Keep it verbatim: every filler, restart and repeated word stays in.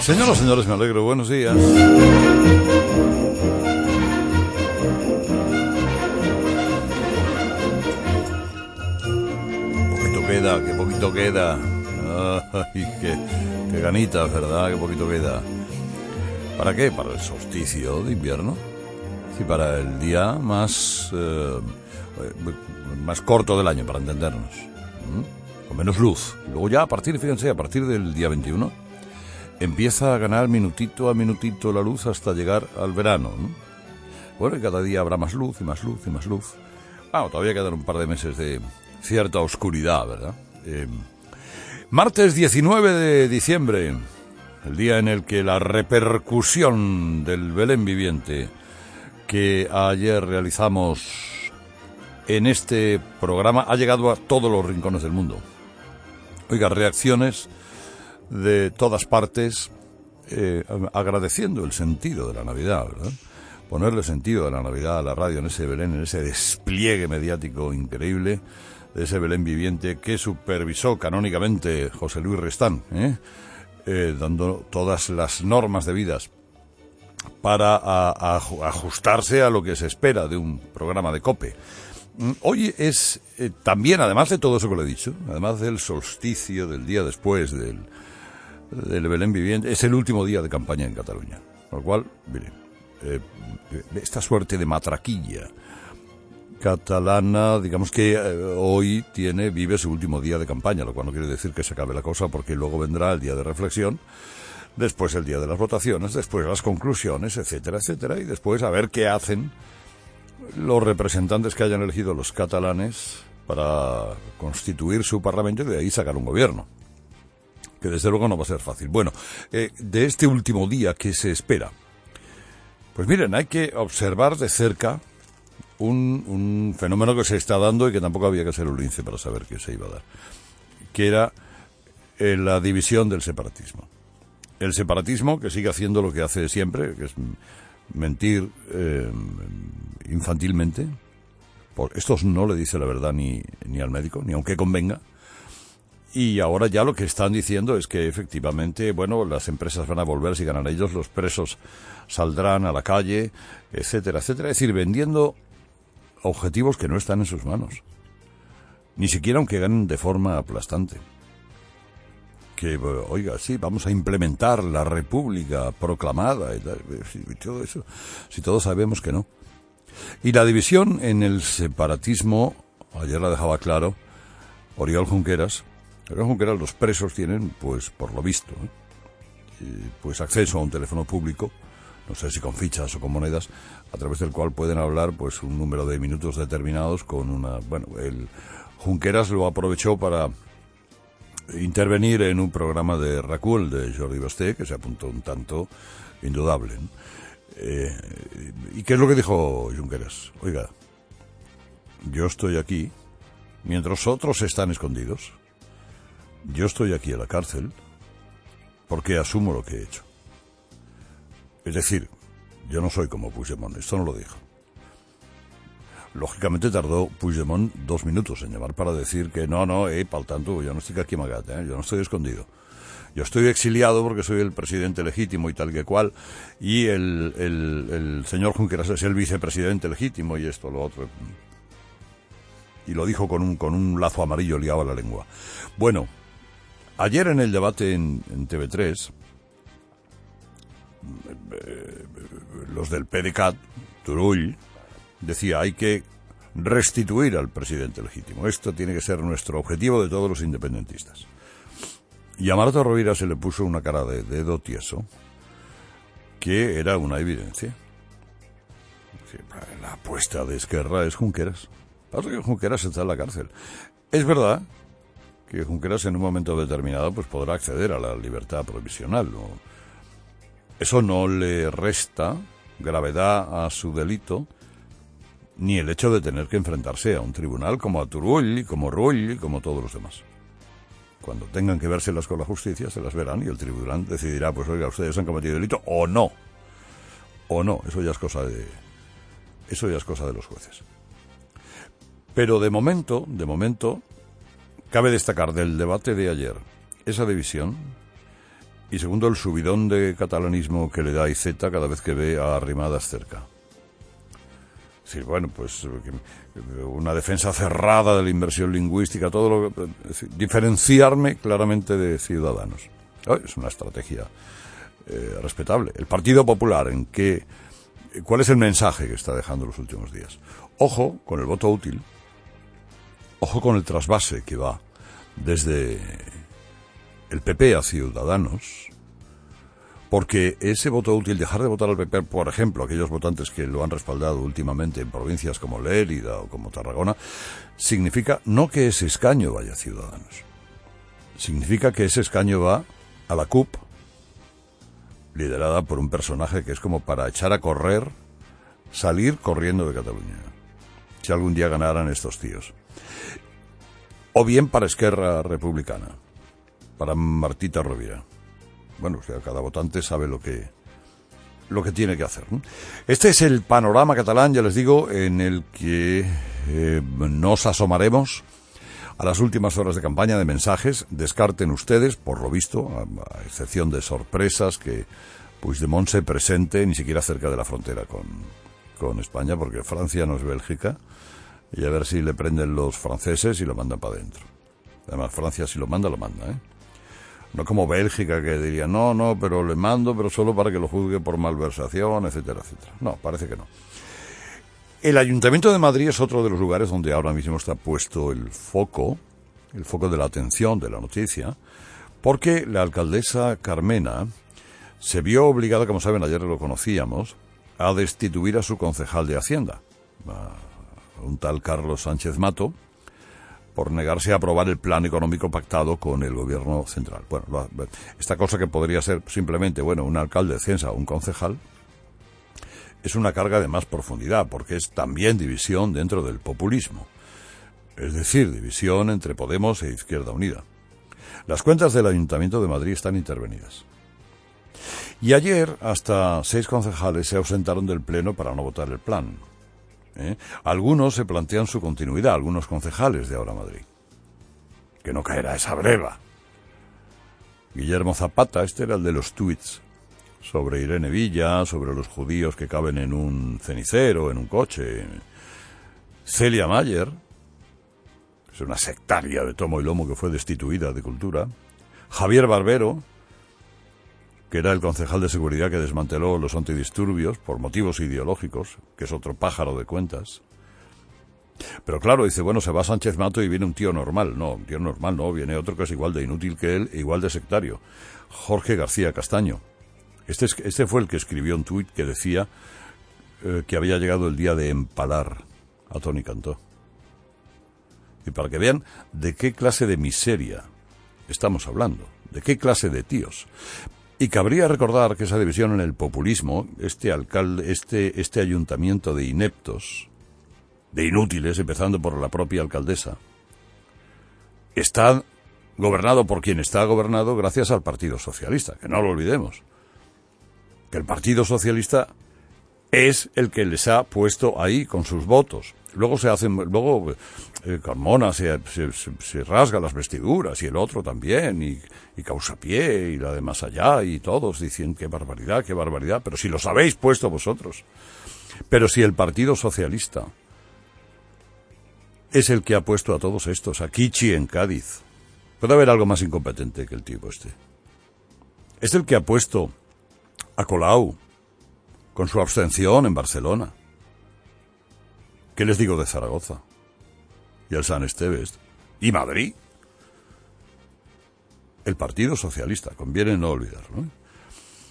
Señoras y señores, me alegro. Buenos días. Poquito queda, qué poquito queda. Ay, qué, qué ganitas, ¿verdad? Qué poquito queda. ¿Para qué? Para el solsticio de invierno. Sí, para el día más, eh, más corto del año, para entendernos. ¿Mm? Con menos luz. Luego ya a partir, fíjense, a partir del día veintiuno... empieza a ganar minutito a minutito la luz hasta llegar al verano, ¿no? Bueno, y cada día habrá más luz y más luz y más luz. Ah, todavía quedan un par de meses de cierta oscuridad, ¿verdad? Eh, martes diecinueve de diciembre, el día en el que la repercusión del Belén viviente que ayer realizamos en este programa ha llegado a todos los rincones del mundo. Oiga, reacciones de todas partes, eh, agradeciendo el sentido de la Navidad, ¿verdad? Ponerle sentido de la Navidad a la radio en ese Belén, en ese despliegue mediático increíble de ese Belén viviente que supervisó canónicamente José Luis Restán, ¿eh? Eh, dando todas las normas debidas para a, a, ajustarse a lo que se espera de un programa de COPE. Hoy es eh, también, además de todo eso que le he dicho, además del solsticio, del día después del del Belén viviente, es el último día de campaña en Cataluña. Con lo cual, mire, eh, esta suerte de matraquilla catalana, digamos que eh, hoy tiene, vive su último día de campaña, lo cual no quiere decir que se acabe la cosa, porque luego vendrá el día de reflexión, después el día de las votaciones, después las conclusiones, etcétera, etcétera, y después a ver qué hacen los representantes que hayan elegido los catalanes para constituir su parlamento y de ahí sacar un gobierno, que desde luego no va a ser fácil. Bueno, eh, de este último día, ¿qué se espera? Pues miren, hay que observar de cerca un, un fenómeno que se está dando y que tampoco había que ser un lince para saber que se iba a dar, que era eh, la división del separatismo. El separatismo que sigue haciendo lo que hace siempre, que es mentir eh, infantilmente. Por, estos no le dice la verdad ni, ni al médico, ni aunque convenga. Y ahora ya lo que están diciendo es que efectivamente, bueno, las empresas van a volver si ganan ellos, los presos saldrán a la calle, etcétera, etcétera. Es decir, vendiendo objetivos que no están en sus manos. Ni siquiera aunque ganen de forma aplastante. Que, oiga, sí, vamos a implementar la república proclamada y, y todo eso. Si todos sabemos que no. Y la división en el separatismo, ayer la dejaba claro Oriol Junqueras. Oriol Junqueras, los presos tienen, pues, por lo visto, ¿eh? pues acceso a un teléfono público, no sé si con fichas o con monedas, a través del cual pueden hablar, pues, un número de minutos determinados con una... Bueno, el Junqueras lo aprovechó para intervenir en un programa de Racul de Jordi Basté, que se apuntó un tanto indudable, ¿no? Eh, ¿Y qué es lo que dijo Junqueras? Oiga, yo estoy aquí mientras otros están escondidos. Yo estoy aquí en la cárcel porque asumo lo que he hecho. Es decir, yo no soy como Puigdemont, esto no lo dijo. Lógicamente tardó Puigdemont dos minutos en llamar para decir que no, no, eh, pal tanto, yo no estoy aquí amagat, eh, yo no estoy escondido. Yo estoy exiliado porque soy el presidente legítimo y tal que cual, y el, el, el señor Junqueras es el vicepresidente legítimo y esto, lo otro. Y lo dijo con un, con un lazo amarillo liado a la lengua. Bueno, ayer en el debate en, en T V tres, eh, los del P D C A T, Turull, decía, hay que restituir al presidente legítimo. Esto tiene que ser nuestro objetivo de todos los independentistas. Y a Marta Rovira se le puso una cara de dedo tieso, que era una evidencia. La apuesta de Esquerra es Junqueras. Pasa que Junqueras está en la cárcel. Es verdad que Junqueras en un momento determinado pues podrá acceder a la libertad provisional, ¿no? Eso no le resta gravedad a su delito, ni el hecho de tener que enfrentarse a un tribunal como a Turull, como Rull, como todos los demás. Cuando tengan que vérselas con la justicia, se las verán y el tribunal decidirá, pues oiga, ustedes han cometido delito o no. O no, eso ya es cosa de, eso ya es cosa de los jueces. Pero de momento, de momento, cabe destacar del debate de ayer esa división Y segundo, el subidón de catalanismo que le da Iceta cada vez que ve a Arrimadas cerca. Sí, bueno, pues una defensa cerrada de la inversión lingüística, todo lo que, diferenciarme claramente de Ciudadanos. Oh, es una estrategia eh, respetable. El Partido Popular, ¿en qué, cuál es el mensaje que está dejando los últimos días? Ojo con el voto útil, ojo con el trasvase que va desde el P P a Ciudadanos, porque ese voto útil, dejar de votar al P P, por ejemplo, aquellos votantes que lo han respaldado últimamente en provincias como Lérida o como Tarragona, significa no que ese escaño vaya a Ciudadanos, significa que ese escaño va a la C U P, liderada por un personaje que es como para echar a correr, salir corriendo de Cataluña, si algún día ganaran estos tíos. O bien para Esquerra Republicana, para Martita Rovira. Bueno, o sea, cada votante sabe lo que lo que tiene que hacer, ¿no? Este es el panorama catalán, ya les digo, en el que eh, nos asomaremos a las últimas horas de campaña de mensajes. Descarten ustedes, por lo visto, a, a excepción de sorpresas, que Puigdemont se presente ni siquiera cerca de la frontera con, con España, porque Francia no es Bélgica, y a ver si le prenden los franceses y lo mandan para adentro. Además, Francia si lo manda, lo manda, ¿eh? No como Bélgica, que diría, no, no, pero le mando, pero solo para que lo juzgue por malversación, etcétera, etcétera. No, parece que no. El Ayuntamiento de Madrid es otro de los lugares donde ahora mismo está puesto el foco, el foco de la atención de la noticia, porque la alcaldesa Carmena se vio obligada, como saben, ayer lo conocíamos, a destituir a su concejal de Hacienda, a un tal Carlos Sánchez Mato, por negarse a aprobar el plan económico pactado con el gobierno central. Bueno, esta cosa que podría ser simplemente, bueno, un alcalde de Censa o un concejal, es una carga de más profundidad, porque es también división dentro del populismo. Es decir, división entre Podemos e Izquierda Unida. Las cuentas del Ayuntamiento de Madrid están intervenidas. Y ayer hasta seis concejales se ausentaron del pleno para no votar el plan. ¿Eh? Algunos se plantean su continuidad, algunos concejales de Ahora Madrid. Que no caerá esa breva. Guillermo Zapata, este era el de los tuits sobre Irene Villa, sobre los judíos que caben en un cenicero, en un coche. Celia Mayer, que es una sectaria de tomo y lomo que fue destituida de Cultura. Javier Barbero, que era el concejal de seguridad que desmanteló los antidisturbios por motivos ideológicos, que es otro pájaro de cuentas. Pero claro, dice, bueno, se va Sánchez Mato y viene un tío normal. No, un tío normal no, viene otro que es igual de inútil que él, e igual de sectario. Jorge García Castaño. Este, es, este fue el que escribió un tuit que decía eh, que había llegado el día de empalar a Toni Cantó. Y para que vean de qué clase de miseria estamos hablando, de qué clase de tíos. Y cabría recordar que esa división en el populismo, este alcalde, este, este ayuntamiento de ineptos, de inútiles, empezando por la propia alcaldesa, está gobernado por quien está gobernado gracias al Partido Socialista, que no lo olvidemos. Que el Partido Socialista es el que les ha puesto ahí con sus votos. Luego se hacen, luego eh, Carmona se, se, se rasga las vestiduras y el otro también, y, y Causapié y la de más allá, y todos dicen qué barbaridad, qué barbaridad, pero si los habéis puesto vosotros. Pero si el Partido Socialista es el que ha puesto a todos estos, a Kichi en Cádiz, puede haber algo más incompetente que el tipo este. Es el que ha puesto a Colau con su abstención en Barcelona. ¿Qué les digo de Zaragoza? Y el San Esteves. ¿Y Madrid? El Partido Socialista, conviene no olvidarlo, ¿eh?